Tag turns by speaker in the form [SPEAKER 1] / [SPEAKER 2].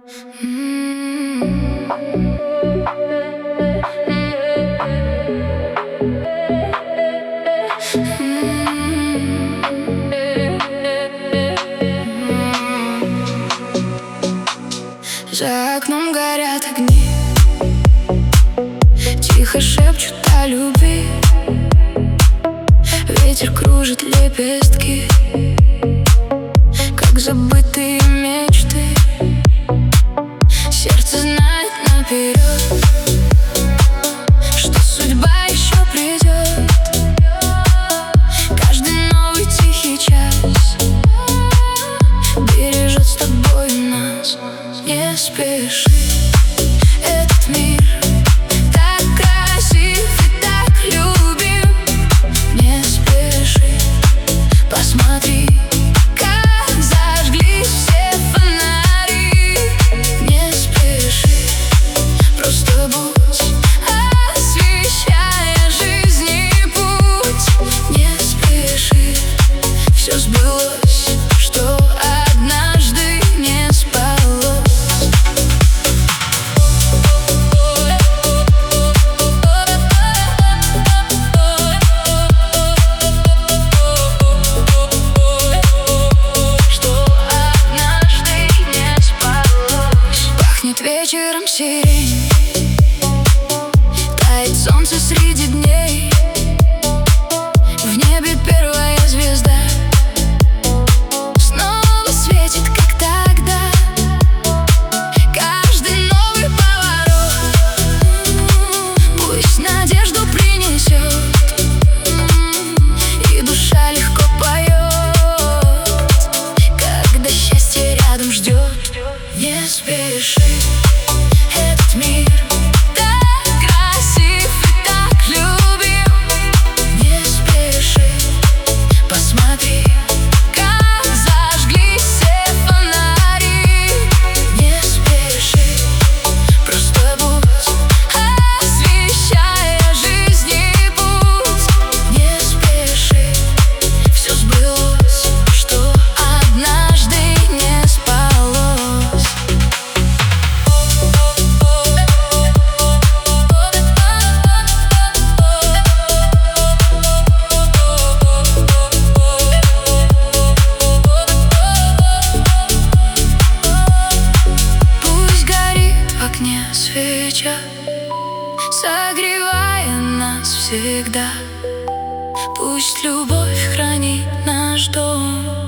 [SPEAKER 1] За окном горят огни, тихо шепчут о любви. Ветер кружит лепестки, как забытые мечты. Сердце знает наперед, что судьба еще придет. Каждый новый тихий час бережет с тобой нас. Не спеши, этот мир так красив и так любим. Не спеши, посмотри, как зажглись все фонари. Не спеши, просто будь, освещая жизни путь. Не спеши, все сбылось, что однажды не спалось. Вечером сирень, тает солнце среди дней. В небе первая звезда снова светит, как тогда. Каждый новый поворот пусть надежду принесет, и душа легко поет, когда счастье рядом ждет. Не спеши, этот мир так красив и так любим. Не спеши, посмотри, как зажглись все фонари. Не спеши, просто будь, освещая жизни путь. Не спеши, все сбылось, что однажды не спалось. Свеча, согревая нас всегда. Пусть любовь хранит наш дом.